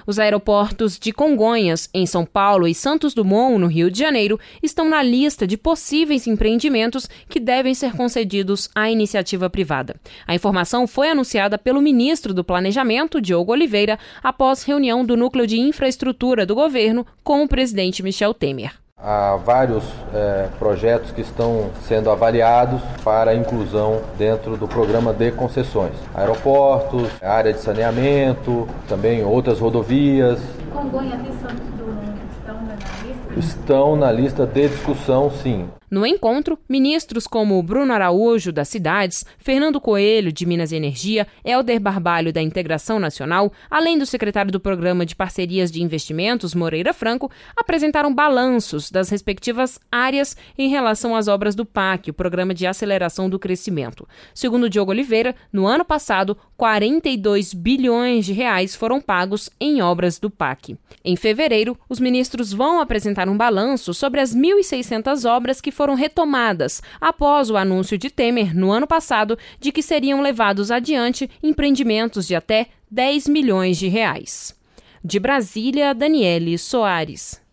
Os aeroportos de Congonhas, em São Paulo, e Santos Dumont, no Rio de Janeiro, estão na lista de possíveis empreendimentos que devem ser concedidos à iniciativa privada. A informação foi anunciada pelo ministro do Planejamento, Diogo Oliveira, após reunião do Núcleo de Infraestrutura do governo com o presidente Michel Temer. Há vários projetos que estão sendo avaliados para inclusão dentro do programa de concessões. Aeroportos, área de saneamento, também outras rodovias. Congonhas e Santos Dumont estão na lista? Estão na lista de discussão, sim. No encontro, ministros como Bruno Araújo, das Cidades, Fernando Coelho, de Minas e Energia, Helder Barbalho, da Integração Nacional, além do secretário do Programa de Parcerias de Investimentos, Moreira Franco, apresentaram balanços das respectivas áreas em relação às obras do PAC, o Programa de Aceleração do Crescimento. Segundo Diogo Oliveira, no ano passado, 42 bilhões de reais foram pagos em obras do PAC. Em fevereiro, os ministros vão apresentar um balanço sobre as 1.600 obras que foram retomadas após o anúncio de Temer, no ano passado, de que seriam levados adiante empreendimentos de até 10 milhões de reais. De Brasília, Daniele Soares.